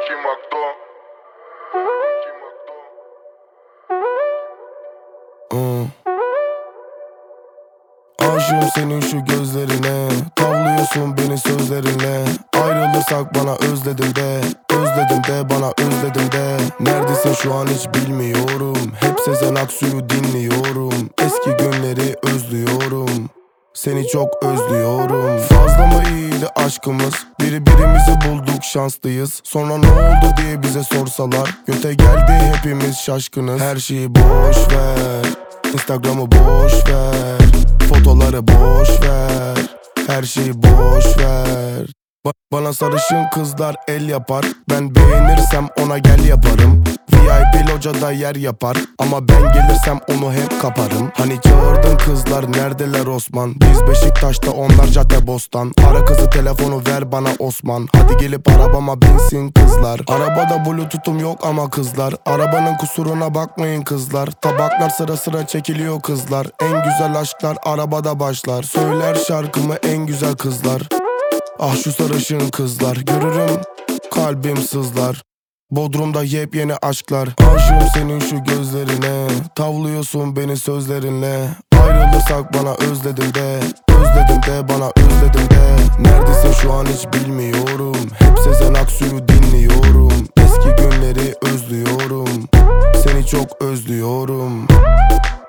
Aşığım senin şu gözlerine, tavlıyorsun beni sözlerinle. Ayrılırsak bana özledim de, özledim de bana özledim de. Neredesin şu an hiç bilmiyorum, hep Sezen Aksu'yu dinliyorum. Eski günleri özlüyorum, seni çok özlüyorum. Fazla mı iyiydi aşkımız, birbirimizi bulduk şanslıyız. Sonra ne oldu diye bize sorsalar, göte geldi hepimiz şaşkınız. Her şeyi boş ver, Instagram'ı boş ver, fotoları boş ver, her şeyi boş ver. Bana sarışın kızlar el yapar, ben beğenirsem ona gel yaparım. VIP locada yer yapar, ama ben gelirsem onu hep kaparım. Hani çağırdın kızlar neredeler Osman? Biz Beşiktaş'ta, onlar Caddebostan. Ara kızı, telefonu ver bana Osman. Hadi gelip arabama binsin kızlar. Arabada bluetooth'um yok ama kızlar. Arabanın kusuruna bakmayın kızlar. Tabaklar sıra sıra çekiliyor kızlar. En güzel aşklar arabada başlar. Söyler şarkımı en güzel kızlar. Ah şu sarışın kızlar, görürüm kalbim sızlar. Bodrum'da yepyeni aşklar. Aşığım senin şu gözlerine, tavlıyorsun beni sözlerinle. Ayrılırsak bana özledim de, özledim de bana özledim de. Neredesin şu an hiç bilmiyorum, hep Sezen Aksu'yu dinliyorum. Eski günleri özlüyorum, seni çok özlüyorum.